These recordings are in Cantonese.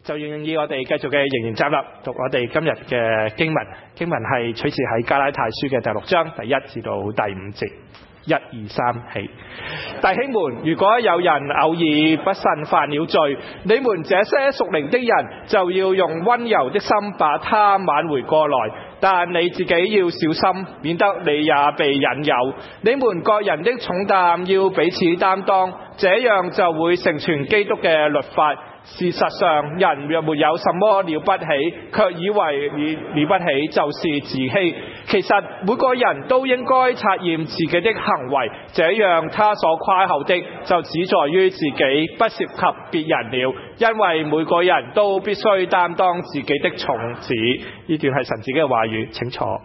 就願意我哋繼續嘅仍然站立讀我哋今日嘅經文。經文係取自喺加拉太書嘅第6章第1至到第5節。1、2、3起。弟兄們，如果有人偶爾不慎犯了罪，你們這些屬靈的人就要用溫柔的心把他挽回過來，但你自己要小心，免得你也被引誘。你們各人的重擔要彼此擔當，這樣就會成全基督嘅律法。事實上，人若沒有什麼了不起，卻以為了不起就是自欺。其實每個人都應該察驗自己的行為，這樣他所誇口的就只在於自己，不涉及別人了。因為每個人都必須擔當自己的重子。呢段係神自己嘅話語，請坐。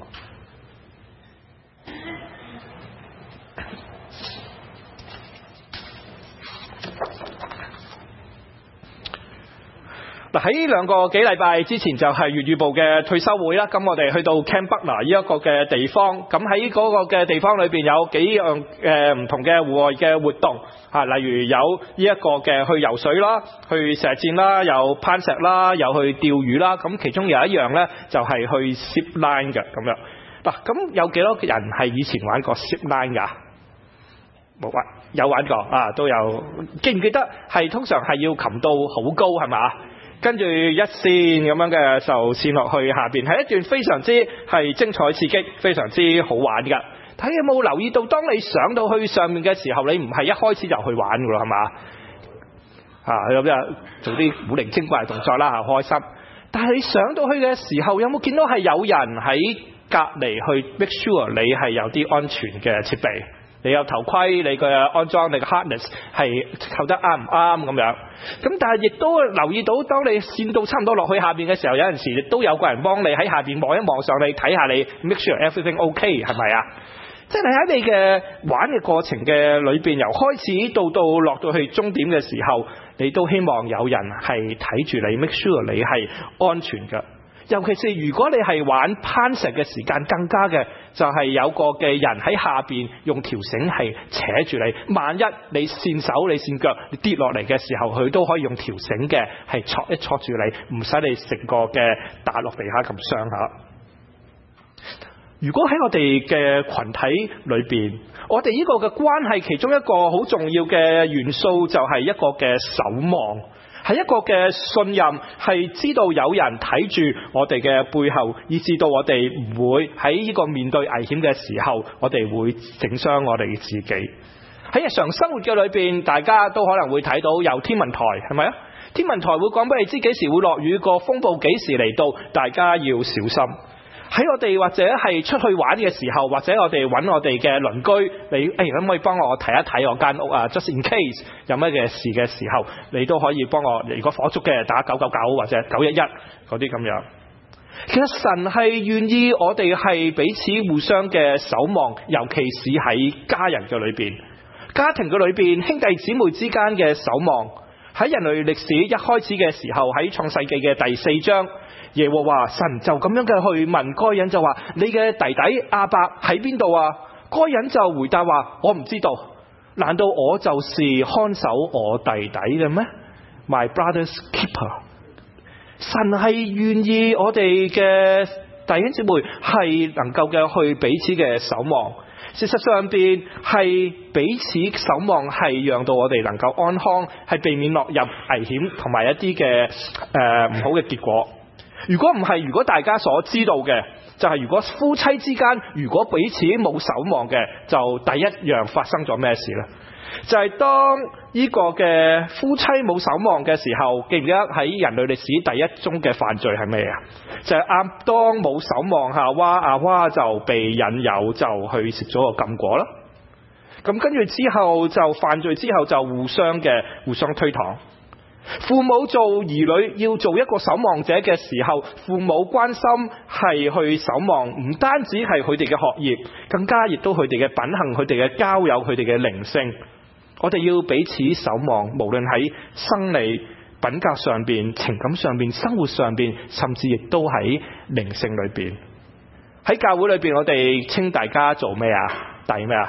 喺2個幾禮拜之前就係粵語部嘅退休會啦，咁我哋去到 Camp Buckner 呢一個嘅地方，咁喺嗰個嘅地方裏邊有幾樣唔同嘅戶外嘅活動嚇，例如有呢一個嘅去游水啦、去射箭啦、有攀石啦、有去釣魚啦，咁其中有一樣呢，就係去 zip line 嘅咁樣。嗱，咁有幾多人係以前玩過 zip line 㗎？冇玩，有玩過啊，都有。記唔記得係通常係要擒到好高係嘛？跟住一線咁樣嘅就線落去下邊，係一段非常之係精彩刺激，非常之好玩㗎。睇有冇留意到，當你上到去上面嘅時候，你唔係一開始就去玩㗎咯，係嘛？咁啊做啲古靈精怪嘅動作啦，開心。但係你上到去嘅時候，有冇見到係有人喺隔離去 make sure 你係有啲安全嘅設備？你有頭盔，你嘅安裝，你嘅 harness 係扣得啱唔啱咁樣。咁但係亦都留意到，當你線到差唔多落去下邊嘅時候，有陣時亦都有個人幫你喺下邊望一望上你，睇下你 make sure everything OK 係咪啊？即係喺你嘅玩嘅過程嘅裏邊，由開始到落到去終點嘅時候，你都希望有人係睇住你 make sure 你係安全㗎。尤其是如果你係玩攀石嘅時間，更加嘅就係有個嘅人喺下邊用條繩係扯住你，萬一你跣手你跣腳你跌落嚟嘅時候，佢都可以用條繩嘅係戳一戳住你，唔使你成個嘅打落地下咁傷下。如果喺我哋嘅群體裏邊，我哋呢個嘅關係其中一個好重要嘅元素就係一個嘅守望，係一個嘅信任，係知道有人睇住我哋嘅背後，以至到我哋唔會喺呢個面對危險嘅時候，我哋會整傷我哋自己。喺日常生活嘅裏邊，大家都可能會睇到有天文台，係咪啊？天文台會講俾你知幾時會落雨，個風暴幾時嚟到，大家要小心。喺我哋或者係出去玩嘅時候，或者我哋揾我哋嘅鄰居，你可唔可以幫我睇一睇我間屋啊 ？Just in case 有乜嘅事嘅時候，你都可以幫我。如果火燭嘅，打999或者911嗰啲咁樣。其實神係願意我哋係彼此互相嘅守望，尤其是喺家人嘅裏邊、家庭嘅裏邊、兄弟姊妹之間嘅守望。喺人類歷史一開始嘅時候，喺創世記嘅第4章。耶和華神就咁樣嘅去問該隱，就話你嘅弟弟亞伯喺邊度啊？該隱就回答話我唔知道，難道我就是看守我弟弟嘅咩？ My brother's keeper。 神係願意我哋嘅弟兄姊妹係能夠嘅去彼此嘅守望。事實上邊係彼此守望，係讓到我哋能夠安康，係避免落入危險同埋一啲嘅唔好嘅結果。如果唔係，如果大家所知道嘅就係，如果夫妻之間如果彼此冇守望嘅，就第一樣發生咗咩事呢？就係當呢個嘅夫妻冇守望嘅時候，記唔記得喺人類歷史第一宗嘅犯罪係咩啊？就係亞當冇守望夏娃，亞娃就被引誘就去食咗個禁果啦。咁跟住之後就犯罪之後就互相推搪。父母做兒女要做一個守望者嘅時候，父母關心係去守望，唔單止係佢哋嘅學業，更加亦都佢哋嘅品行、佢哋嘅交友、佢哋嘅靈性。我哋要彼此守望，無論喺生理、品格上邊、情感上邊、生活上邊，甚至亦都喺靈性裏邊。喺教會裏邊，我哋稱大家做咩啊？弟咩啊？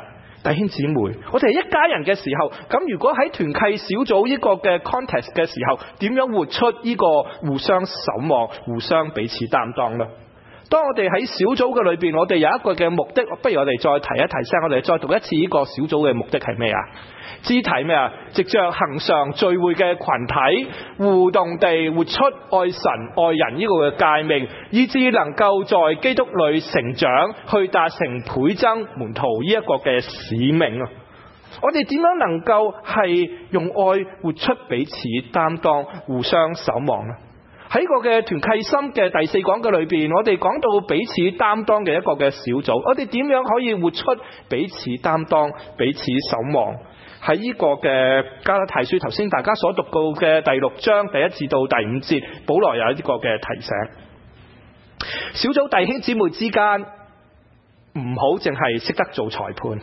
弟兄姊妹，我哋係一家人嘅時候，咁如果喺團契小組呢個嘅 context 嘅時候，點樣活出呢個互相守望、互相彼此擔當呢？當我哋喺小組嘅裏邊，我哋有一個嘅目的，不如我哋再提一提聲，我哋再讀一次呢個小組嘅目的係咩啊？肢體咩啊？藉着恆常聚會嘅群體，互動地活出愛神愛人呢個嘅誡命，以致能夠在基督裏成長，去達成倍增門徒呢一個嘅使命啊！我哋點樣能夠係用愛活出彼此擔當、互相守望呢？喺個嘅團契心嘅第4講嘅裏邊，我哋講到彼此擔當嘅一個嘅小組，我哋點樣可以活出彼此擔當、彼此守望？喺呢個嘅加拉太書頭先大家所讀到嘅第6章第1至到第5節，保羅有一個嘅提醒：小組弟兄姊妹之間唔好淨係識得做裁判。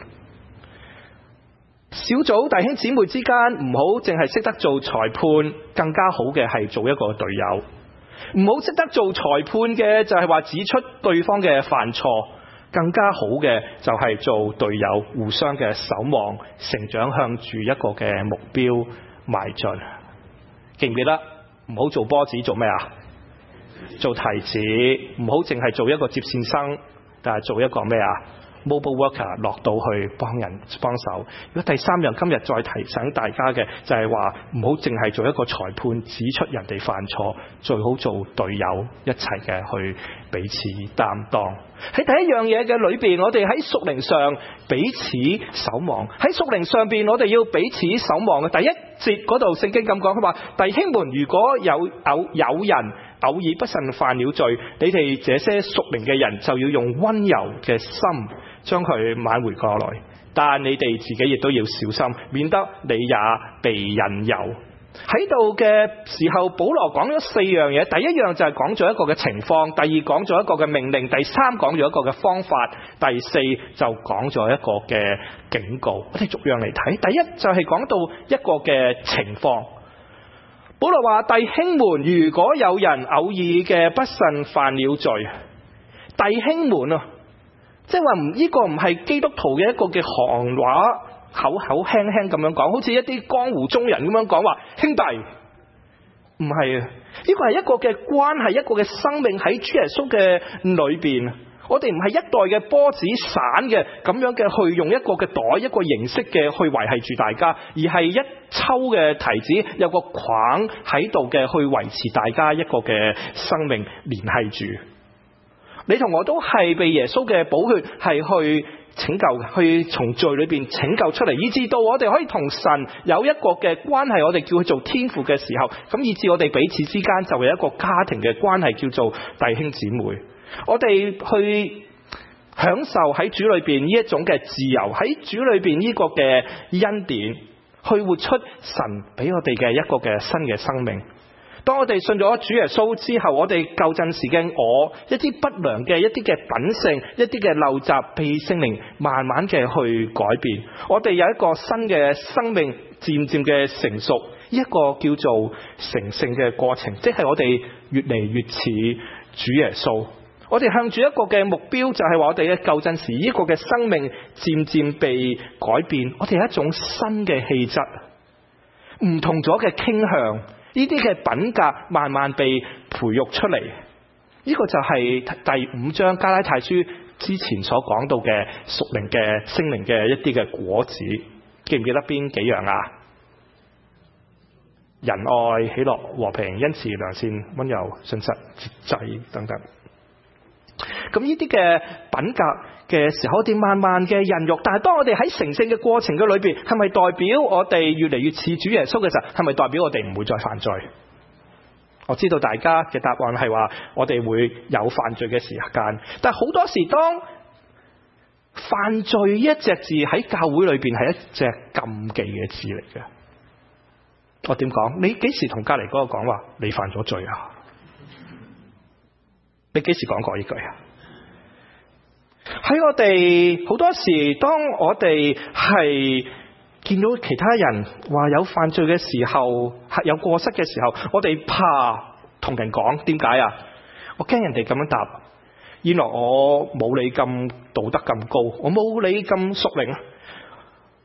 小組弟兄姊妹之間唔好淨係識得做裁判，更加好嘅係做一個隊友。唔好識得做裁判嘅就係話指出對方嘅犯錯，更加好嘅就係做隊友，互相嘅守望，成長向住一個嘅目標邁進。記唔記得？唔好做波子，做咩啊？做提子。唔好淨係做一個接線生，但係做一個咩啊？Mobile worker 落到去幫手。如果第3樣今日再提醒大家嘅就係話唔好淨係做一個裁判，指出人哋犯錯，最好做隊友，一齊嘅去彼此擔當。喺第一樣嘢嘅裏邊，我哋喺屬靈上彼此守望。喺屬靈上邊，我哋要彼此守望嘅。第1節嗰度聖經咁講，佢話弟兄們，如果有人偶爾不慎犯了罪，你哋這些屬靈嘅人就要用溫柔嘅心將佢挽回過來，但你哋自己亦都要小心，免得你也被引誘。喺度嘅時候，保羅講咗4樣嘢。第1樣就係講咗一個嘅情況，第2講咗一個嘅命令，第3講咗一個嘅方法，第4就講咗一個嘅警告。我哋逐樣嚟睇。第1就係講到一個嘅情況。保羅話：弟兄們，如果有人偶爾嘅不慎犯了罪，弟兄們啊，即係話呢個唔係基督徒嘅一個嘅行話，口口輕輕咁樣講，好似一啲江湖中人咁樣講話，兄弟，唔係啊，呢個係一個嘅關係，一個嘅生命喺主耶穌嘅裏邊。我哋唔係一袋嘅波子散嘅咁樣嘅去用一個嘅袋，一個形式嘅去維繫住大家，而係一抽嘅提子有個框喺度嘅去維持大家一個嘅生命聯繫住。你同我都係被耶穌嘅寶血係去拯救，去從罪裏邊拯救出嚟，以至到我哋可以同神有一個嘅關係，我哋叫佢做天父嘅時候，咁以至我哋彼此之間就有一個家庭嘅關係，叫做弟兄姊妹。我哋去享受喺主裏邊呢一種嘅自由，喺主裏邊呢個嘅恩典，去活出神俾我哋嘅一個嘅新嘅生命。當我哋信咗主耶穌之後，我哋舊陣時嘅一啲不良嘅一啲嘅品性，一啲嘅陋習，被聖靈慢慢嘅去改變。我哋有一個新嘅生命，漸漸嘅成熟，一個叫做成聖嘅過程，即係我哋越嚟越似主耶穌。我哋向住一個嘅目標，就係話我哋嘅舊陣時呢個嘅生命漸漸被改變，我哋有一種新嘅氣質，唔同咗嘅傾向，呢啲嘅品格慢慢被培育出嚟。呢個就係第5章加拉太書之前所講到嘅屬靈嘅聖靈嘅一啲嘅果子，記唔記得邊幾樣啊？仁愛、喜樂、和平、恩慈、良善、溫柔、信實、節制等等。咁呢啲嘅品格嘅時候，我哋慢慢嘅孕育，但係當我哋喺成聖嘅過程嘅裏邊，係咪代表我哋越嚟越似主耶穌嘅時候，係咪代表我哋唔會再犯罪？我知道大家嘅答案係話我哋會有犯罪嘅時間，但係好多時當犯罪一隻字喺教會裏邊係一隻禁忌嘅字嚟嘅。我點講？你幾時同隔籬嗰個講話你犯咗罪啊？你幾時講過呢句啊？喺我哋好多時，當我哋係見到其他人話有犯罪嘅時候，有過失嘅時候，我哋怕同人講。點解啊？我驚人哋咁樣答，原來我冇你咁道德咁高，我冇你咁屬靈，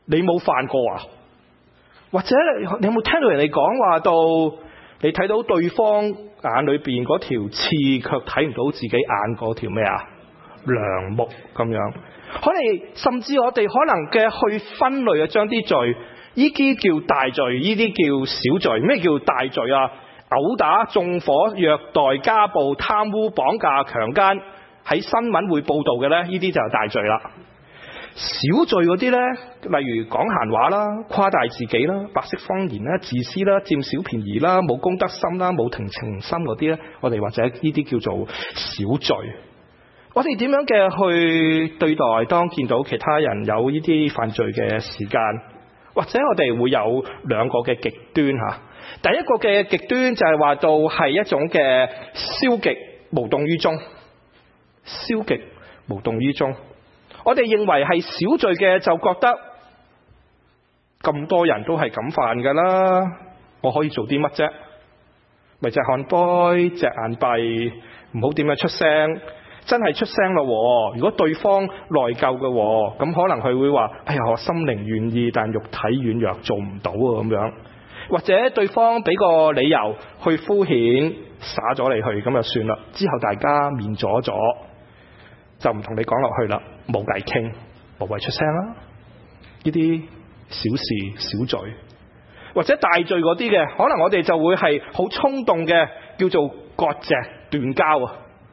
你冇犯過啊？或者你有冇聽到人哋講話到，你睇到對方眼裏邊嗰條刺，卻睇唔到自己眼嗰條咩啊？梁木咁樣。可能甚至我哋可能嘅去分類將啲罪，呢啲叫大罪，呢啲叫小罪。咩叫大罪啊？毆打、縱火、虐待、家暴、貪污、綁架、強姦，喺新聞會報道嘅呢，呢啲就係大罪啦。小罪嗰啲呢，例如講閒話啦、誇大自己啦、白色謊言啦、自私啦、佔小便宜啦、冇公德心啦、冇同情心嗰啲呢，我哋或者呢啲叫做小罪。我哋點樣嘅去對待當見到其他人有呢啲犯罪嘅時間，或者我哋會有兩個嘅極端吓。第一個嘅極端就係話到係一種嘅消極無動於衷，消極無動於衷。我哋認為係小罪嘅就覺得咁多人都係咁犯噶啦，我可以做啲乜啫？咪隻看呆隻眼閉，唔好點樣出聲。真係出聲咯，如果對方內疚嘅，咁可能佢會話：哎呀，我心靈願意，但肉體軟弱，做唔到啊咁樣。或者對方俾個理由去敷衍灑咗你去，咁就算啦。之後大家面咗，就唔同你講落去啦，冇計傾，無謂出聲啦。呢啲小事小罪，或者大罪嗰啲嘅，可能我哋就會係好衝動嘅，叫做割席斷交啊。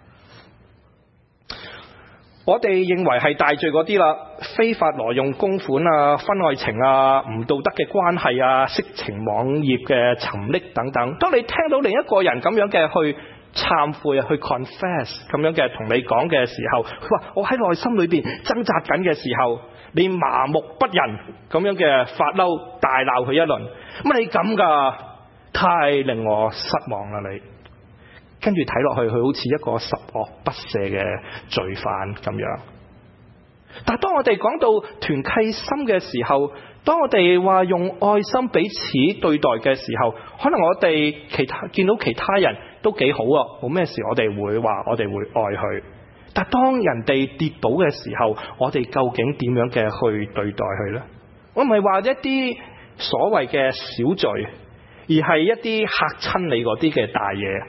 我哋認為係大罪嗰啲啦，非法挪用公款啊、婚外情啊、唔道德嘅關係啊、色情網頁嘅沉溺等等。當你聽到另一個人咁樣嘅去懺悔啊、去 confess 咁樣嘅同你講嘅時候，佢話我喺內心裏邊掙扎緊嘅時候，你麻木不仁咁樣嘅發嬲大鬧佢一輪，乜你咁噶？太令我失望啦你！跟住睇落去，佢好似一個十惡不赦嘅罪犯咁樣。但係當我哋講到團契心嘅時候，當我哋話用愛心彼此對待嘅時候，可能我哋見到其他人都幾好啊，冇咩事，我哋會話我哋會愛佢。但係當人哋跌倒嘅時候，我哋究竟點樣嘅去對待佢呢？我唔係話一啲所謂嘅小罪，而係一啲嚇親你嗰啲嘅大嘢。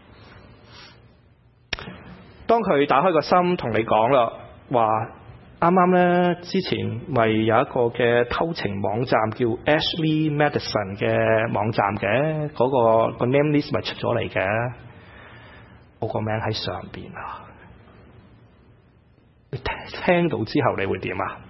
當佢打開個心同你講啦，話啱啱呢之前咪有一個嘅偷情網站叫 Ashley Madison 嘅網站嘅，嗰個 name list 咪出咗嚟嘅，我個名喺上邊啊！你聽到之後你會點啊？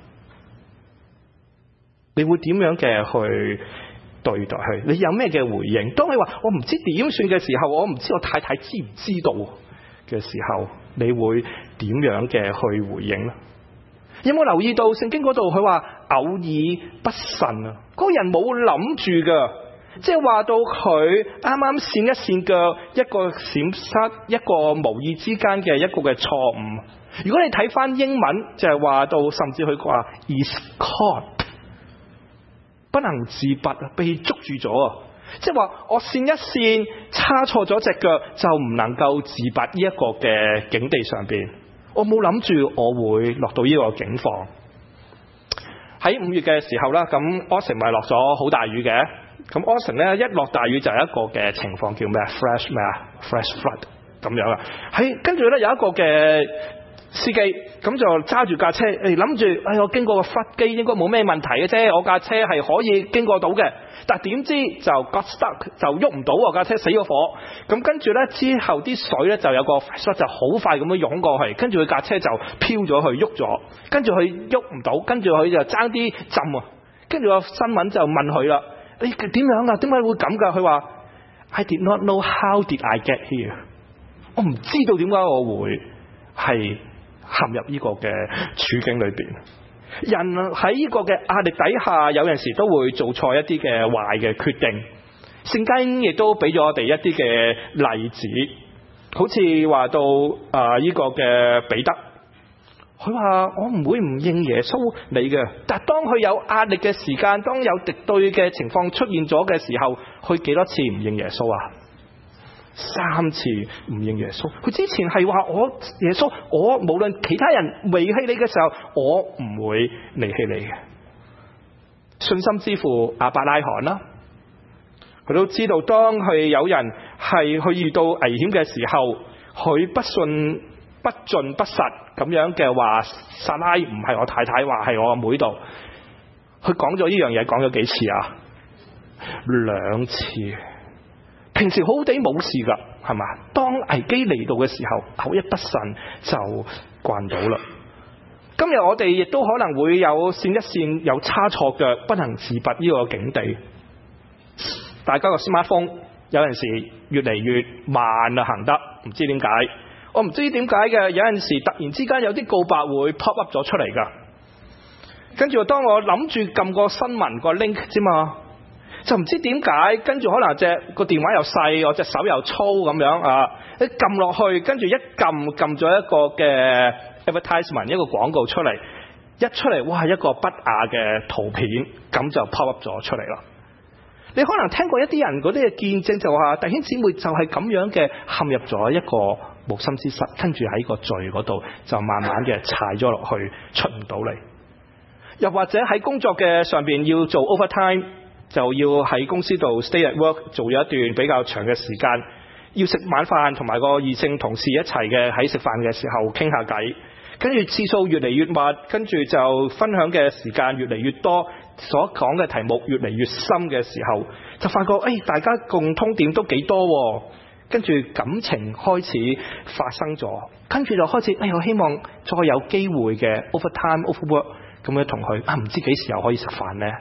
你會點樣嘅去對待佢？你有咩嘅回應？當你話我唔知點算嘅時候，我唔知我太太知唔知道嘅時候，你會點樣嘅去回應呢？有冇留意到聖經嗰度佢話偶爾不慎啊？嗰個人冇諗住噶，即係話到佢啱啱跣一跣腳，一個閃失，一個無意之間嘅一個嘅錯誤。如果你睇翻英文，就係話到甚至佢話 is caught， 不能自拔，被捉住咗啊！即係話我跣一跣，差錯咗隻腳，就唔能夠自拔呢一個嘅境地上邊。我冇諗住我會落到呢個境況。喺5月嘅時候啦，咁 Austin 咪落咗好大雨嘅。咁 Austin 咧一落大雨就係一個嘅情況叫咩 ？Flash flood 咁樣啊。跟住咧有一個嘅司機咁就揸住架車，諗住我經過個 flood 機應該冇咩問題嘅啫，我架車係可以經過到嘅。但點知就 got stuck， 就喐唔到喎，架車死咗火。咁跟住呢，之後啲水呢就有個 flood 就好快咁樣湧過去，跟住佢架車就飄咗去喐咗，跟住佢喐唔到，跟住佢就爭啲浸啊。跟住個新聞就問佢啦：你點樣啊？點解會咁㗎？佢話 I did not know how did I get here。我唔知道點解我會係陷入呢個嘅處境裏邊。人喺呢個嘅壓力底下，有陣時都會做錯一啲嘅壞嘅決定。聖經亦都俾咗我哋一啲嘅例子，好似話到呢個嘅彼得，佢話我唔會唔認耶穌你嘅，但係當佢有壓力嘅時間，當有敵對嘅情況出現咗嘅時候，佢幾多次唔認耶穌啊？3次唔認耶穌。佢之前係話我耶穌，我無論其他人離棄你嘅時候，我唔會離棄你嘅。 信心之父亞伯拉罕啦，佢都知道當佢有人係去遇到危險嘅時候，佢不信不盡不實咁樣嘅話，撒拉唔係我太太，話係我阿妹度。佢講咗呢樣嘢講咗幾次啊？2次。平時好好地冇事噶，係嘛？當危機嚟到嘅時候，口一不慎就慣到啦。今日我哋亦都可能會有跣一跣，有差錯腳，不能自拔呢個境地。大家個 smartphone 有陣時越嚟越慢啊，行得唔知點解。我唔知點解嘅，有陣時突然之間有啲告白會 pop up 咗出嚟噶。跟住當我諗住撳個新聞個 link 啫嘛，就唔知點解，跟住可能個電話又細，我隻手又粗咁樣啊，一撳落去，跟住一撳咗一個嘅 advertisement 一個廣告出嚟，一出嚟哇一個不雅嘅圖片，咁就 pop up 咗出嚟啦。你可能聽過一啲人嗰啲嘅見證，就話弟兄姊妹就係咁樣嘅陷入咗一個無心之失，跟住喺個罪嗰度就慢慢嘅踩咗落去，出唔到嚟。又或者喺工作嘅上邊要做 overtime，就要喺公司度 stay at work 做咗一段比較長嘅時間，要食晚飯同埋個異性同事一齊嘅喺食飯嘅時候傾下偈，跟住次數越嚟越密，跟住就分享嘅時間越嚟越多，所講嘅題目越嚟越深嘅時候，就發覺大家共通點都幾多喎，跟住感情開始發生咗，跟住就開始我希望再有機會嘅 overtime overwork 咁樣同佢唔知幾時又可以食飯呢？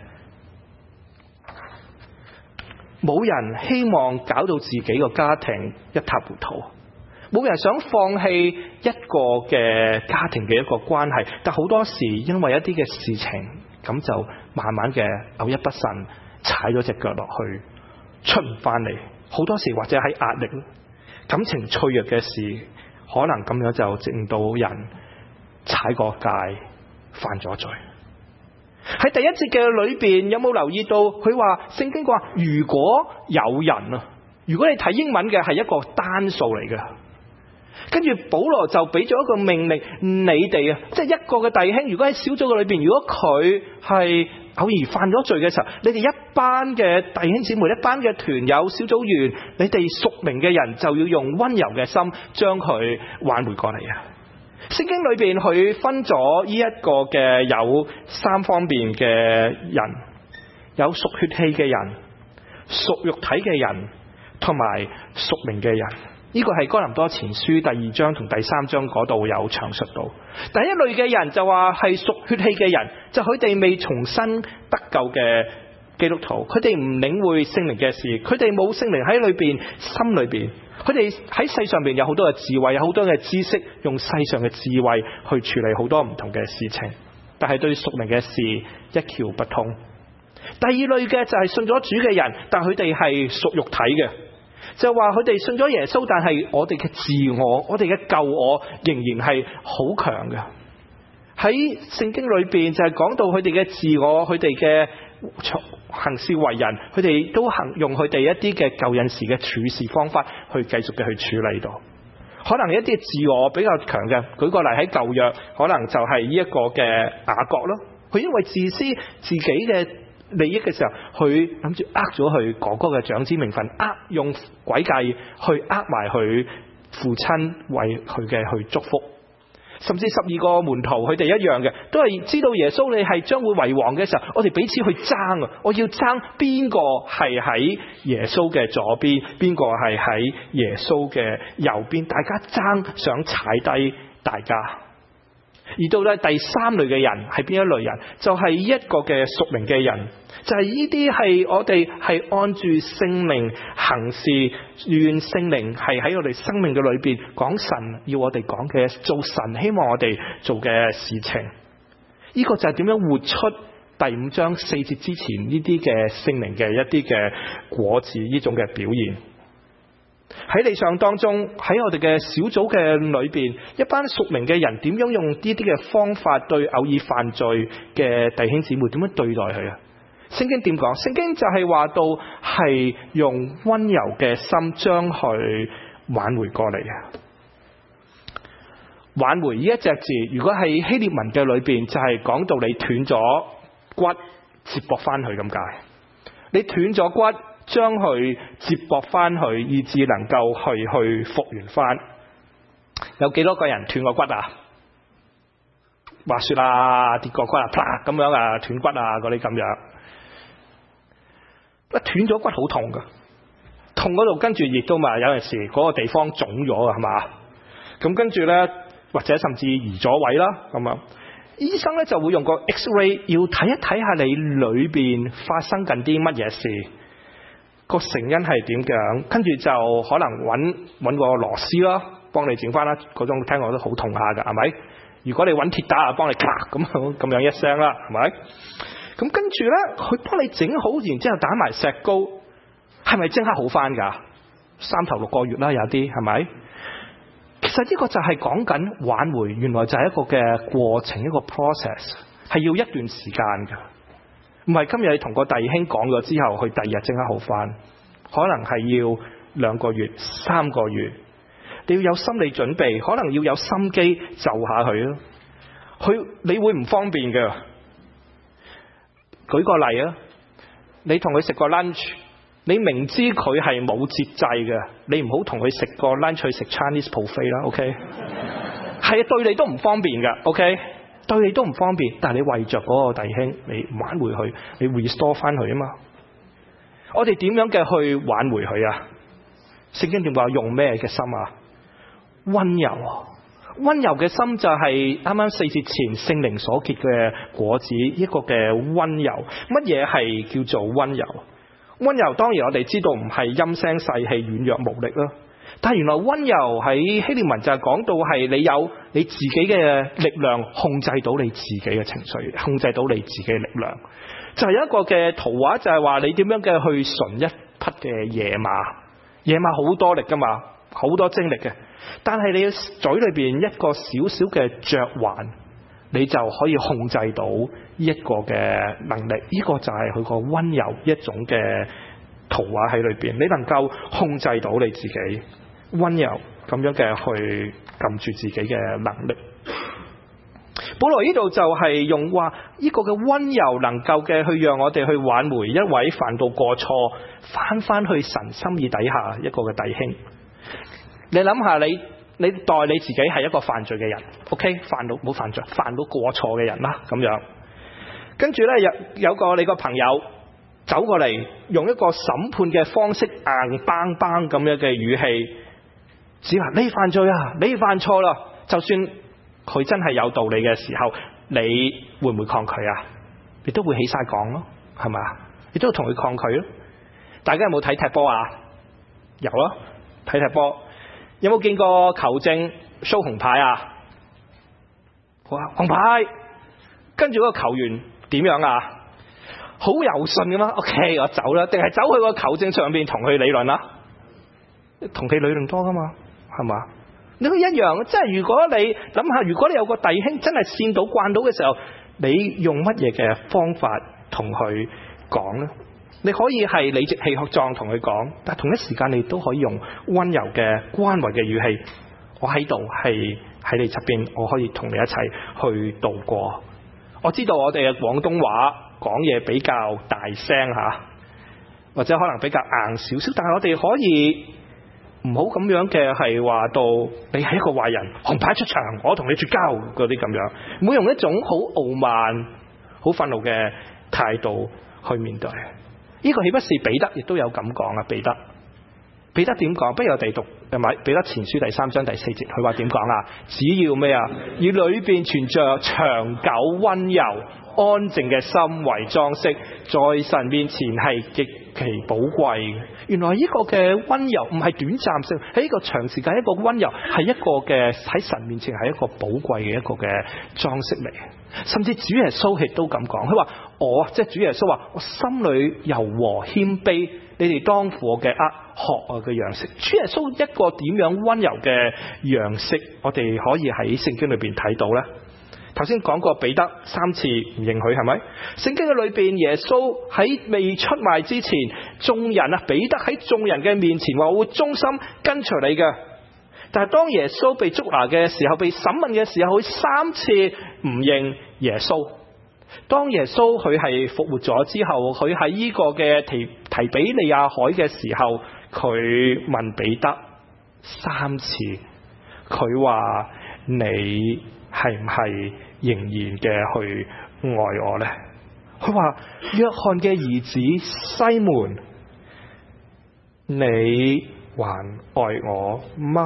冇人希望搞到自己個家庭一塌糊塗，冇人想放棄一個嘅家庭嘅一個關係，但好多時因為一啲嘅事情，咁就慢慢嘅偶一不慎踩咗隻腳落去，出唔翻嚟。好多時或者喺壓力、感情脆弱嘅事，可能咁樣就令到人踩過界，犯咗罪。喺第一節嘅裏邊有冇留意到佢話聖經話如果有人啊，如果你睇英文嘅係一個單數嚟嘅，跟住保羅就俾咗一個命令，你哋啊，即係一個嘅弟兄，如果喺小組嘅裏邊，如果佢係偶爾犯咗罪嘅時候，你哋一班嘅弟兄姊妹，一班嘅團友小組員，你哋屬靈嘅人就要用溫柔嘅心將佢挽回過嚟啊！聖經裏邊佢分咗呢一個嘅有3方面嘅人，有屬血氣嘅人、屬肉體嘅人同埋屬靈嘅人。呢個係哥林多前書第2章同第3章嗰度有詳述到。第一類嘅人就話係屬血氣嘅人，就佢哋未重新得救嘅基督徒，佢哋唔領會聖靈嘅事，佢哋冇聖靈喺裏邊心裏邊，佢哋喺世上邊有好多嘅智慧，有好多嘅知識，用世上嘅智慧去處理好多唔同嘅事情，但係對屬靈嘅事一竅不通。第二類嘅就係信咗主嘅人，但佢哋係屬肉體嘅，就話佢哋信咗耶穌，但係我哋嘅自我，我哋嘅舊我仍然係好強嘅。喺聖經裏邊就係講到佢哋嘅自我，佢哋嘅行事為人，佢哋都用佢哋一啲嘅舊陣時嘅處事方法去繼續嘅去處理到。可能一啲自我比較強嘅，舉個例喺舊約，可能就係呢一個嘅雅各咯。佢因為自私自己嘅利益嘅時候，佢諗住呃咗佢哥哥嘅長子名分，用詭計去呃埋佢父親為佢嘅去祝福。甚至12個門徒佢哋一樣嘅，都係知道耶穌你係將會為王嘅時候，我哋彼此去爭啊！我要爭邊個係喺耶穌嘅左邊，邊個係喺耶穌嘅右邊，大家爭想踩低大家。而到底第3類嘅人係邊一類人？就係一個嘅屬靈嘅人，就係呢啲係我哋係按住聖靈行事，願聖靈係喺我哋生命嘅裏邊講神要我哋講嘅，做神希望我哋做嘅事情。呢個就係點樣活出第5章4節之前呢啲嘅聖靈嘅一啲嘅果子，呢種嘅表現。喺理想當中，喺我哋嘅小組嘅裏邊，一班屬靈嘅人點樣用呢啲嘅方法對偶爾犯罪嘅弟兄姊妹點樣對待佢啊？聖經點講？聖經就係話到係用溫柔嘅心將佢挽回過嚟啊！挽回呢一隻字，如果係希臘文嘅裏邊，就係講到你斷咗骨接駁翻去咁解。你斷咗骨，將佢接駁翻去，以至能夠去復原翻。有幾多個人斷過骨啊？滑雪啊，跌過骨啊，啪咁樣啊，斷骨啊嗰啲咁樣。斷咗骨好痛噶，痛嗰度跟住亦都嘛，有陣時嗰個地方腫咗啊，係嘛？咁跟住呢，或者甚至移咗位啦，咁樣。醫生呢就會用個 X-ray 要睇一睇下你裏邊發生緊啲乜嘢事，個成因係點樣，跟住就可能揾個螺絲啦，幫你整翻啦。嗰種聽落都好痛下噶，係咪？如果你揾鐵打啊，幫你咔咁樣一聲啦，係咪？咁跟住呢，佢幫你整好，然之後打埋石膏，係咪即刻好翻噶？3頭6個月啦，有啲係咪？其實呢個就係講緊挽回，原來就係一個嘅過程，一個 process， 係要一段時間㗎。唔係今日你同個弟兄講咗之後，佢第二日即刻好翻，可能係要2個月、3個月。你要有心理準備，可能要有心機就下佢咯。你會唔方便㗎？舉個例啊，你同佢食個 lunch。你明知佢係冇節制嘅，你唔好同佢食個 lunch 去食 Chinese buffet 啦 ，OK？ 係對你都唔方便㗎 ，OK？ 對你都唔方便，但係你為着嗰個弟兄，你挽回佢，你 restore 翻佢啊嘛。我哋點樣嘅去挽回佢啊？聖經點話用咩嘅心啊？溫柔，溫柔嘅心就係啱啱4節前聖靈所結嘅果子，一個嘅溫柔。乜嘢係叫做溫柔？溫柔當然我哋知道唔係陰聲細氣軟弱無力啦，但係原來溫柔喺希臘文就係講到係你有你自己嘅力量控制到你自己嘅情緒，控制到你自己嘅力量。就係有一個嘅圖畫，就係話你點樣嘅去馴一匹嘅野馬，野馬好多力噶嘛，好多精力嘅，但係你嘅嘴裏邊一個小小嘅嚼環，你就可以控制到一個嘅能力，呢個就係佢個溫柔一種嘅圖畫喺裏邊。你能夠控制到你自己溫柔咁樣嘅去撳住自己嘅能力。保羅呢度就係用話呢個嘅溫柔能夠嘅去讓我哋去挽回一位犯到過錯翻去神心意底下一個嘅弟兄。你諗下你代你自己係一個犯罪嘅人 ，OK？ 冇犯罪，犯到過錯嘅人啦，咁樣。跟住呢，有個你個朋友走過嚟，用一個審判嘅方式硬邦邦咁樣嘅語氣，只話你犯罪啊，你犯錯啦。就算佢真係有道理嘅時候，你會唔會抗拒啊？你都會起晒講咯，係咪啊？你都同佢抗拒咯。大家有冇睇踢波啊？有咯，睇踢波。有冇見過球證 show 紅牌啊？哇，紅牌！跟住嗰個球員點樣啊？好柔順㗎嘛 ？OK， 我走啦，定係走去個球證上邊同佢理論啦？同佢理論多㗎嘛？係嘛？你都一樣，即係如果你諗下，如果你有個弟兄真係跣到慣到嘅時候，你用乜嘢嘅方法同佢講呢？你可以係理直氣壯同佢講，但係同一時間你都可以用溫柔嘅關懷嘅語氣。我喺度係喺你側邊，我可以同你一齊去度過。我知道我哋嘅廣東話講嘢比較大聲吓，或者可能比較硬少少，但係我哋可以唔好咁樣嘅係話到你係一個壞人，紅牌出場，我同你絕交嗰啲咁樣，唔會用一種好傲慢、好憤怒嘅態度去面對。呢個豈不是彼得亦都有咁講啊？彼得點講？不如我哋讀係咪彼得前書第3章第4節，佢話點講啊？只要咩啊？以裏邊存着長久溫柔安靜嘅心為裝飾，在神面前係極其寶貴。原來呢個嘅溫柔唔係短暫性，係一個長時間，一個溫柔係一個嘅喺神面前係一個寶貴嘅一個嘅裝飾嚟。甚至主耶穌亦都咁講，佢話我即係主耶穌話，我心裏柔和謙卑，你哋當負我嘅軛，學我嘅樣式。主耶穌一個點樣溫柔嘅樣式，我哋可以喺聖經裏邊睇到呢。頭先講過彼得3次唔認佢，係咪？聖經嘅裏邊耶穌喺未出賣之前，眾人啊，彼得喺眾人嘅面前話我會忠心跟隨你嘅。但係當耶穌被捉拿嘅時候，被審問嘅時候，佢3次唔認耶穌。 當耶穌佢係復活咗之後，佢喺呢個嘅提比利亞海嘅時候，佢問彼得3次，佢話你係唔係仍然嘅去愛我呢？佢話約翰嘅兒子西門，你還愛我嗎？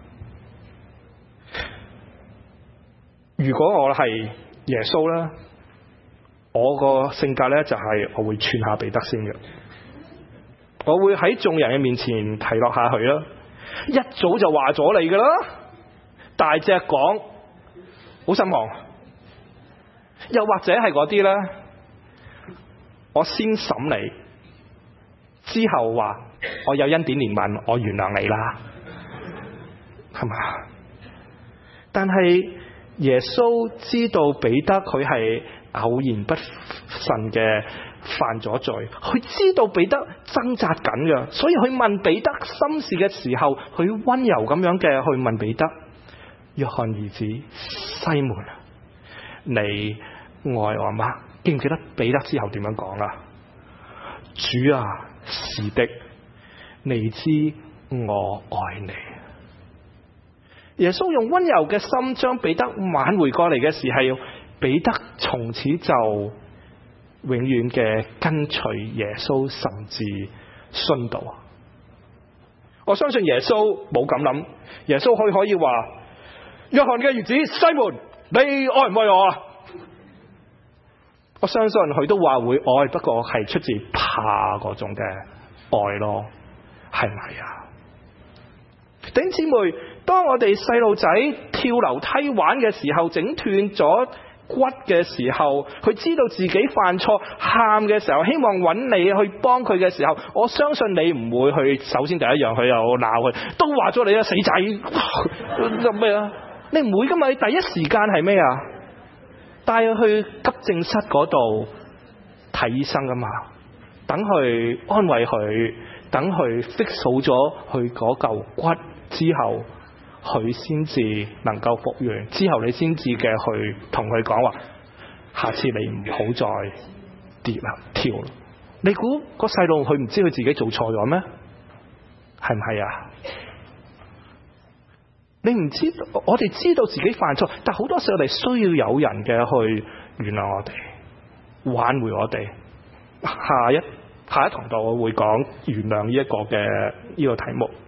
如果我係耶穌啦，我個性格呢就係我會串下彼得先嘅，我會喺眾人嘅面前提落下去啦，一早就話咗你噶啦，大隻講好失望。又或者係嗰啲呢，我先審你，之後話我有恩典憐憫，我原諒你啦，係嘛？但係耶穌知道彼得佢係偶然不慎嘅犯咗罪，佢知道彼得掙扎緊嘅，所以佢問彼得心事嘅時候，佢溫柔咁樣嘅去問彼得：約翰兒子西門，你愛我嗎？記唔記得彼得之後點樣講啊？主啊，是的，你知我愛你。耶穌用溫柔嘅心將彼得挽回過嚟嘅時候，彼得從此就永遠嘅跟隨耶穌，甚至殉道。我相信耶穌冇咁諗，耶穌可以話：約翰嘅兒子西門，你愛唔愛我啊？我相信佢都話會愛，不過係出自怕嗰種嘅愛咯，係咪啊？弟兄姊妹，當我哋細路仔跳樓梯玩嘅時候，整斷咗骨嘅時候，佢知道自己犯錯，喊嘅時候，希望揾你去幫佢嘅時候，我相信你唔會去首先第一樣佢又鬧佢，都話咗你啦，死仔，做咩啊？你唔會噶嘛？你第一時間係咩啊？帶佢去急症室嗰度睇醫生噶嘛，等佢安慰佢，等佢 fix 好咗佢嗰嚿骨之後，佢先至能夠復原，之後你先至嘅去同佢講話，下次你唔好再跌啦跳啦。你估個細路佢唔知佢自己做錯咗咩？係唔係啊？你唔知道，我哋知道自己犯錯，但好多時候我哋需要有人嘅去原諒我哋，挽回我哋。下一堂度我會講原諒呢一個嘅呢個題目。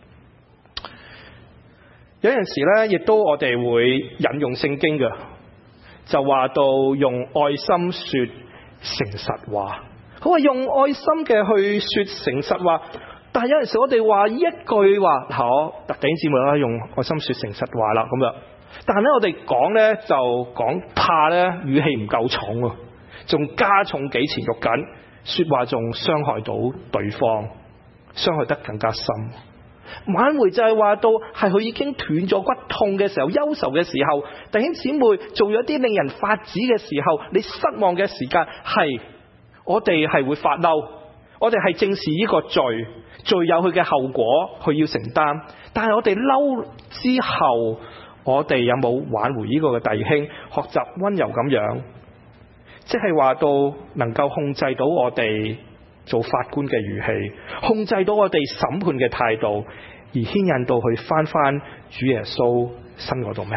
有陣時咧，亦都我哋會引用聖經嘅，就話到用愛心說誠實話。佢話用愛心嘅去說誠實話。但係有陣時我哋話一句話，好特頂姊妹啦，用愛心說誠實話啦咁樣。但係咧，我哋講咧就講怕咧，語氣唔夠重啊，仲加重幾錢肉緊，說話仲傷害到對方，傷害得更加深。挽回就係話到係佢已經斷咗骨痛嘅時候，憂愁嘅時候，弟兄姊妹做咗啲令人發指嘅時候，你失望嘅時間，係我哋係會發嬲，我哋係正視呢個罪有佢嘅後果，佢要承擔。但係我哋嬲之後，我哋有冇挽回呢個嘅弟兄，學習溫柔咁樣，即係話到能夠控制到我哋做法官嘅語氣，控制到我哋審判嘅態度，而牽引到佢翻主耶穌身嗰度咩？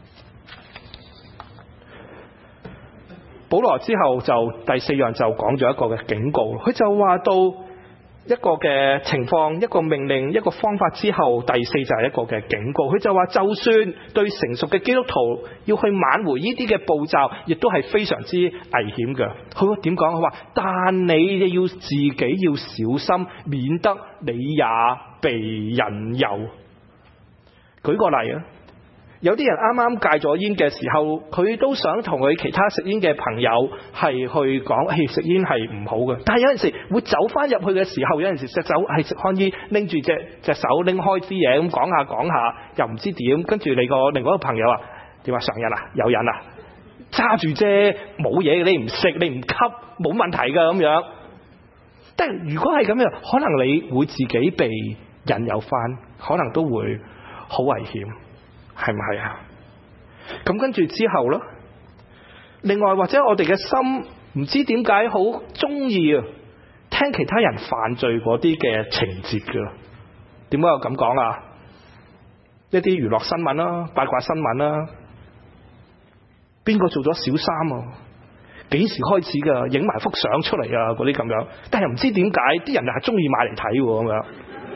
保羅之後就第4樣就講咗一個嘅警告，佢就話到一個嘅情況，一個命令，一個方法之後，第4就係一個嘅警告。佢就話就算對成熟嘅基督徒要去挽回呢啲嘅步驟，亦都係非常之危險嘅。佢點講？佢話但你要自己要小心，免得你也被引誘。舉個例啊，有啲人啱啱戒咗煙嘅時候，佢都想同佢其他食煙嘅朋友係去講，食煙係唔好嘅。但係有陣時會走翻入去嘅時候，有陣時隻手係食開煙，拎住隻手拎開啲嘢咁講下，又唔知點。跟住你另外一個朋友啊，點話上癮啊？有癮啊？揸住啫，冇嘢，你唔食你唔吸冇問題㗎咁樣。但係如果係咁樣，可能你會自己被引誘翻，可能都會好危險。係唔係啊？咁跟住之後咯， 另外或者我哋嘅心唔知點解好中意聽其他人犯罪嗰啲嘅情節㗎。點解我咁講啊？一啲娛樂新聞啦、八卦新聞啦，邊個做咗小三啊？幾時開始噶？影埋幅相出嚟啊！嗰啲咁樣，但係唔知點解啲人又係中意買嚟睇咁樣。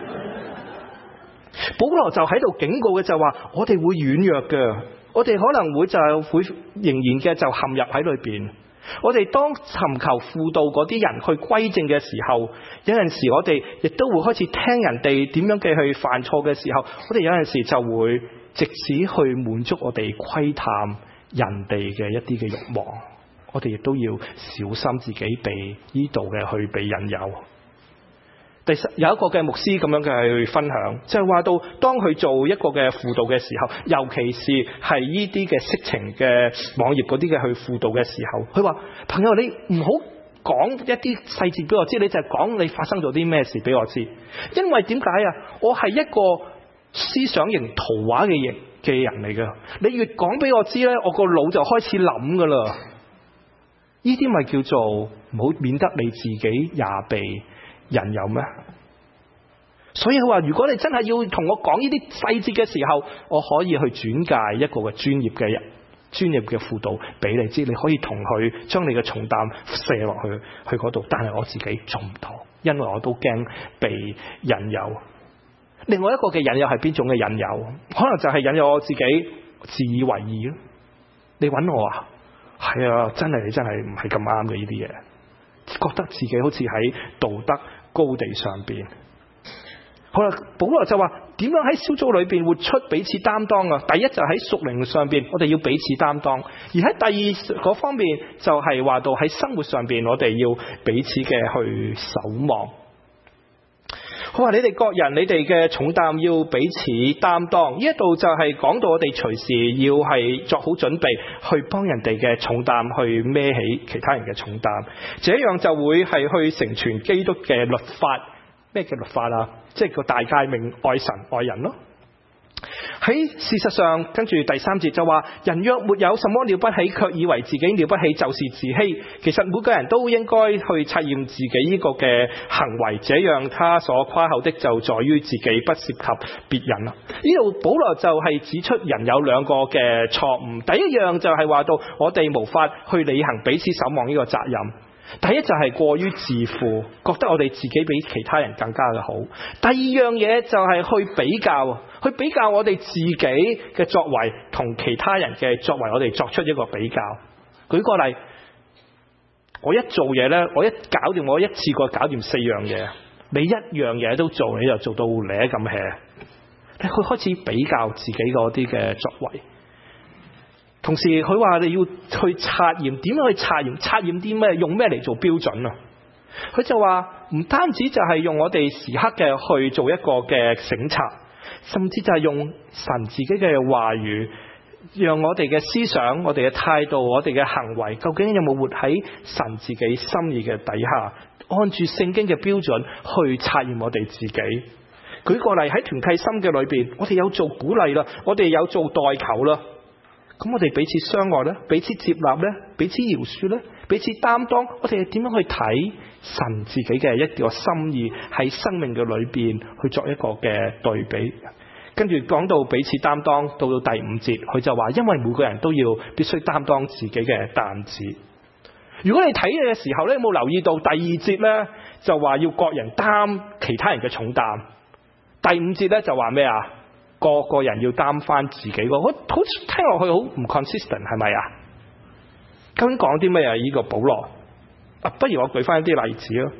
保羅就喺度警告嘅就話，我哋會軟弱嘅，我哋可能會仍然嘅就陷入喺裏邊。我哋當尋求輔導嗰啲人去歸正嘅時候，有陣時我哋亦都會開始聽人哋點樣嘅去犯錯嘅時候，我哋有陣時就會藉此去滿足我哋窺探人哋嘅一啲嘅慾望。我哋亦都要小心自己被呢度嘅去被引誘。有一個嘅牧師咁樣嘅去分享，就係話到當佢做一個嘅輔導嘅時候，尤其是係呢啲嘅色情嘅網頁嗰啲嘅去輔導嘅時候，佢話：朋友，你唔好講一啲細節俾我知，你就係講你發生咗啲咩事俾我知。因為點解啊？我係一個思想型圖畫嘅人嚟㗎。你越講俾我知呢，我個腦就開始諗㗎啦。呢啲咪叫做唔好免得你自己也被引誘咩？所以佢話，如果你真係要同我講呢啲細節嘅時候，我可以去轉介一個嘅專業嘅輔導俾你知，你可以同佢將你嘅重擔卸落去嗰度。但係我自己做唔到，因為我都驚被引誘。另外一個嘅引誘係邊種嘅引誘？可能就係引誘我自己自以為義咯。你揾我啊？係啊，真係你真係唔係咁啱嘅呢啲嘢，覺得自己好似喺道德高地上邊。好啦，保羅就話點樣喺小組裏邊活出彼此擔當啊？第一就喺屬靈上邊，我哋要彼此擔當；而喺第二嗰方面就係話到喺生活上邊，我哋要彼此嘅去守望。佢話你哋各人，你哋嘅重擔要彼此擔當。呢一度就係講到我哋隨時要係作好準備，去幫人哋嘅重擔去孭起其他人嘅重擔，這樣就會係去成全基督嘅律法。咩叫律法啊？即係個大誡命，愛神愛人咯。喺事實上，跟住第三節就話：人若沒有什麼了不起，卻以為自己了不起，就是自欺。其實每個人都應該去察驗自己呢個嘅行為，這樣他所誇口的就在於自己，不涉及別人啦。呢度保羅就係指出人有兩個嘅錯誤。第一樣就係話到我哋無法去履行彼此守望呢個責任。第一就係過於自負，覺得我哋自己比其他人更加嘅好。第二樣嘢就係去比較我哋自己嘅作為同其他人嘅作為，我哋作出一個比較。舉個例，我一做嘢呢，我一次過搞掂4樣嘢，你一樣嘢都做，你就做到攣咁 hea， 你去開始比較自己嗰啲嘅作為。同時佢話你要去察驗，點樣去察驗啲咩？用咩嚟做標準啊？佢就話唔單止就係用我哋時刻嘅去做一個嘅省察，甚至就係用神自己嘅話語，讓我哋嘅思想、我哋嘅態度、我哋嘅行為，究竟有冇活喺神自己心意嘅底下，按住聖經嘅標準去察驗我哋自己。舉個例，喺團契心嘅裏邊，我哋有做鼓勵啦，我哋有做代求啦。咁我哋彼此相愛咧，彼此接納咧，彼此饒恕咧，彼此擔當，我哋係點樣去睇神自己嘅一個心意喺生命嘅裏邊去作一個嘅對比。跟住講到彼此擔當，到第5節佢就話，因為每個人都要必須擔當自己嘅擔子。如果你睇嘅時候咧，有冇留意到第2節咧就話要各人擔其他人嘅重擔，第5節咧就話咩啊？個個人要擔翻自己個，好聽落去好唔 consistent， 係咪啊？究竟講啲咩啊？呢個保羅啊，不如我舉翻一啲例子咯。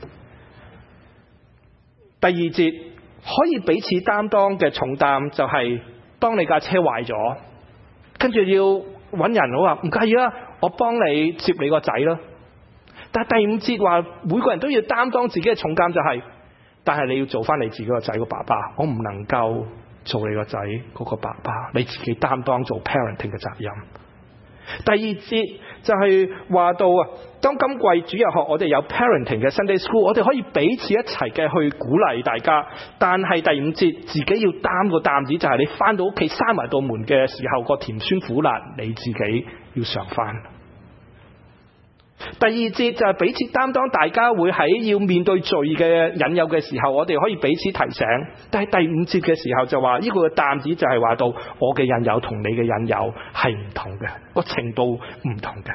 第2節可以彼此擔當嘅重擔就係、是、當你架車壞咗，跟住要揾人，我話唔介意啦，我幫你接你個仔啦。但係第5節話每個人都要擔當自己嘅重擔，就係、是、但係你要做翻你自己個仔個爸爸，我唔能夠做你個仔嗰個爸爸，你自己擔當做 parenting 嘅責任。第2節就係話到啊，當今季主日學我哋有 parenting 嘅 Sunday School， 我哋可以彼此一齊嘅去鼓勵大家。但係第5節自己要擔個擔子，就係你翻到屋企閂埋道門嘅時候，個甜酸苦辣你自己要嘗翻。 第二節就係彼此擔當，大家會喺要面對罪嘅引誘嘅時候，我哋可以彼此提醒。但係第五節嘅時候就話呢個擔子就係話到我嘅引誘同你嘅引誘係唔同嘅，個程度唔同嘅。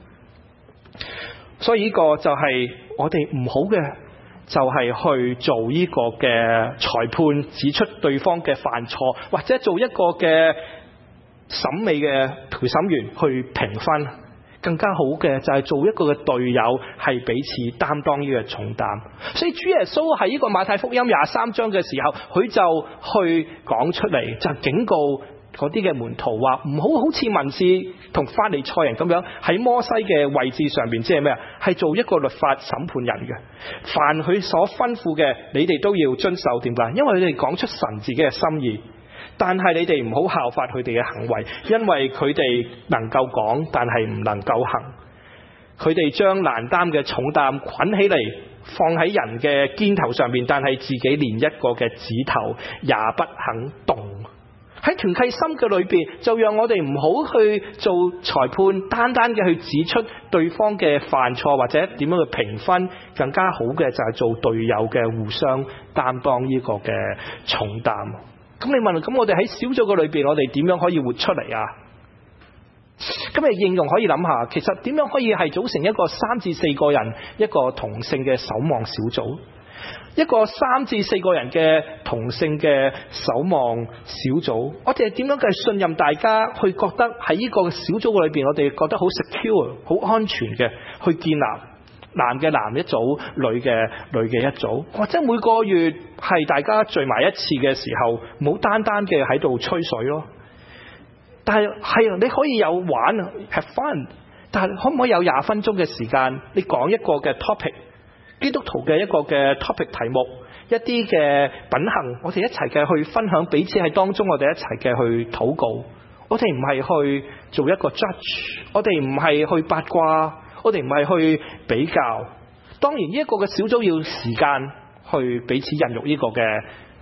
所以呢個就係我哋唔好嘅，就係去做呢個嘅裁判，指出對方嘅犯錯，或者做一個嘅審美嘅陪審員去評分。更加好嘅就係做一個嘅隊友，係彼此擔當呢個重擔。所以主耶穌喺呢個馬太福音23章嘅時候，佢就去講出嚟，就警告嗰啲嘅門徒話唔好似文士同法利賽人咁樣喺摩西嘅位置上邊，即係咩啊？係做一個律法審判人嘅。凡佢所吩咐嘅，你哋都要遵守。點解？因為佢哋講出神自己嘅心意。但係你哋唔好效法佢哋嘅行為，因為佢哋能夠講，但係唔能夠行。佢哋將難擔嘅重擔捆起嚟，放喺人嘅肩頭上面，但係自己連一個嘅指頭也不肯動。喺團契心嘅裏邊，就讓我哋唔好去做裁判，單單嘅去指出對方嘅犯錯或者點樣去評分。更加好嘅就係做隊友嘅，互相擔當呢個嘅重擔。咁你問，咁我哋喺小組嘅裏邊，我哋點樣可以活出嚟啊？咁你應用可以諗下，其實點樣可以係組成一個3至4個人一個同性嘅守望小組，一個3至4個人嘅同性嘅守望小組？我哋係點樣嘅信任大家，去覺得喺呢個小組裏邊，我哋覺得好 secure、好安全嘅去建立。男嘅男一組，女嘅女嘅一組，或者每個月係大家聚埋一次嘅時候，唔好單單嘅喺度吹水咯。但係你可以有玩 have fun， 但係可唔可以有20分鐘嘅時間，你講一個嘅 topic， 基督徒嘅一個嘅 topic 題目，一啲嘅品行，我哋一齊嘅去分享，彼此喺當中我哋一齊嘅去禱告。我哋唔係去做一個 judge， 我哋唔係去八卦，我哋唔係去比較。當然呢一個嘅小組要時間去彼此孕育呢個嘅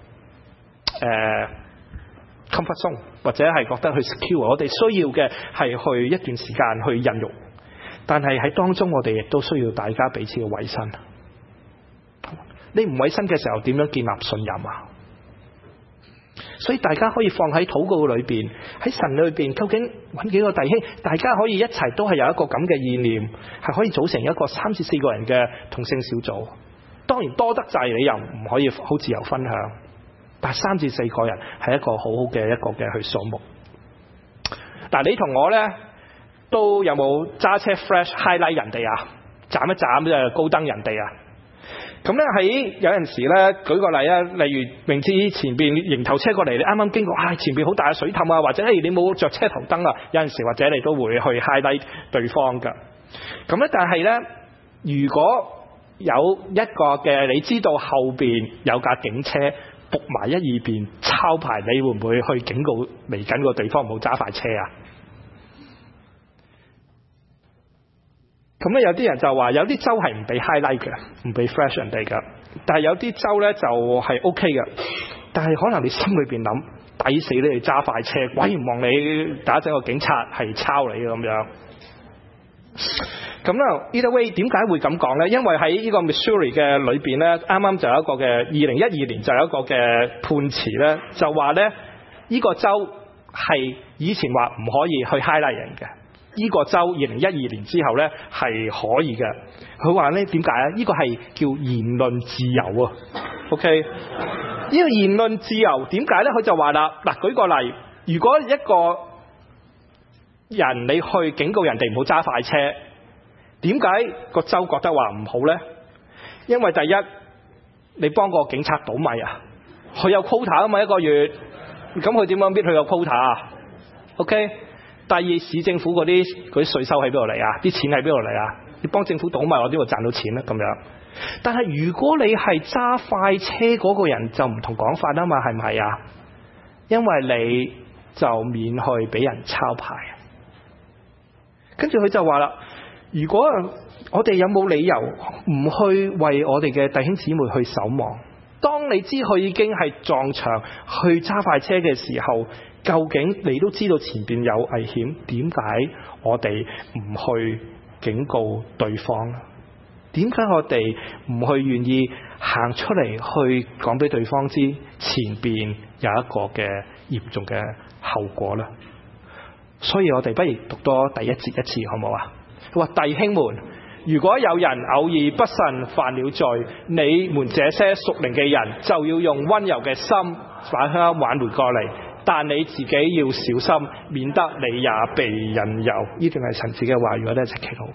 comfort zone， 或者係覺得去 secure。我哋需要嘅係去一段時間去孕育，但係喺當中我哋亦都需要大家彼此嘅委身。你唔委身嘅時候，點樣建立信任啊？所以大家可以放喺禱告裏邊，喺神裏邊，究竟揾幾個弟兄，大家可以一齊都係有一個咁嘅意念，係可以組成一個3至4個人嘅同性小組。當然多得滯，你又唔可以好自由分享，但係3至4個人係一個好好嘅一個嘅去數目。嗱，你同我呢都有冇揸車 flash highlight 人哋啊？斬一斬就高登人哋啊？咁咧喺有陣時咧，舉個例啊，例如明知前邊迎頭車過嚟，你啱啱經過，前邊好大嘅水凼啊，或者你冇着車頭燈啊，有陣時或者你都會去 highlight 對方噶。咁咧，但係咧，如果有一個嘅你知道後邊有架警車伏埋一二邊抄牌，你會唔會去警告嚟緊個地方唔好揸快車啊？咁咧有啲人就話有啲州係唔俾 highlight 嘅，唔俾 flash 人哋㗎，但係有啲州咧就係 OK 嘅。但係可能你心裏邊諗，抵死你哋揸快車，鬼唔望你打整個警察係抄你咁樣。咁咧 either way 點解會咁講咧？因為喺呢個 Missouri 嘅裏邊咧，啱啱就有一個嘅2012年就有一個嘅判詞咧，就話咧呢個州係以前話唔可以去 highlight 人嘅。呢個州2012年之後呢係可以嘅。佢話呢點解呢？呢個係叫言論自由啊。OK，呢個言論自由點解呢？佢就話啦，嗱，舉個例，如果一個人你去警告人哋唔好揸快車，點解個州覺得話唔好呢？因為第一，你幫個警察倒米啊，佢有 quota 啊嘛，一個月，咁佢點樣搣佢有 quota 啊 ？OK。第二，市政府嗰啲稅收喺邊度嚟啊？啲錢喺邊度嚟啊？你幫政府倒米，我邊度賺到錢咧？咁樣。但係如果你係揸快車嗰個人，就唔同講法啊嘛，係唔係啊？因為你就免去俾人抄牌。跟住佢就話啦，如果我哋有冇理由唔去為我哋嘅弟兄姊妹去守望？當你知佢已經係撞牆去揸快車嘅時候，究竟你都知道前邊有危險，點解我哋唔去警告對方？點解我哋唔去願意行出嚟去講俾對方知前邊有一個嘅嚴重嘅後果呢？所以我哋不如讀多第一節一次好唔好啊？佢話：弟兄們，如果有人偶爾不慎犯了罪，你們這些屬靈嘅人就要用溫柔嘅心把他挽回過嚟，但你自己要小心，免得你也被引誘。呢段係陳子嘅話語，我哋一齊祈禱。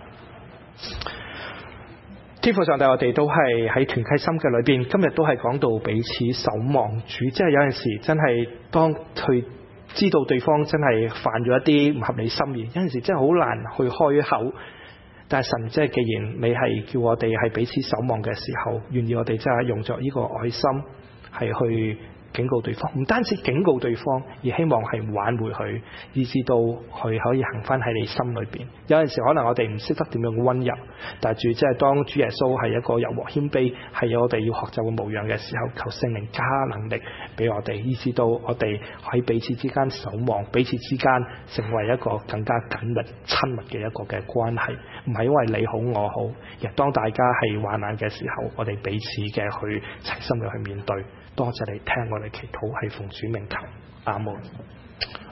天父上帝，我哋都係喺團契心嘅裏邊，今日都係講到彼此守望主，即係有陣時真係當去知道對方真係犯咗一啲唔合理心意，有陣時真係好難去開口。但係神即係既然你係叫我哋係彼此守望嘅時候，願意我哋真係用作呢個愛心係去警告對方，唔單止警告對方，而希望係挽回佢，以至到佢可以行翻喺你心裏邊。有陣時可能我哋唔識得點樣溫柔，但係主即係當主耶穌係一個柔和謙卑，係我哋要學習嘅模樣嘅時候，求聖靈加能力俾我哋，以至到我哋喺彼此之間守望，彼此之間成為一個更加緊密親密嘅一個嘅關係。唔係因為你好我好，而當大家係患難嘅時候，我哋彼此嘅去齊心嘅去面對。多謝你聽我哋祈禱，係奉主名求，阿門。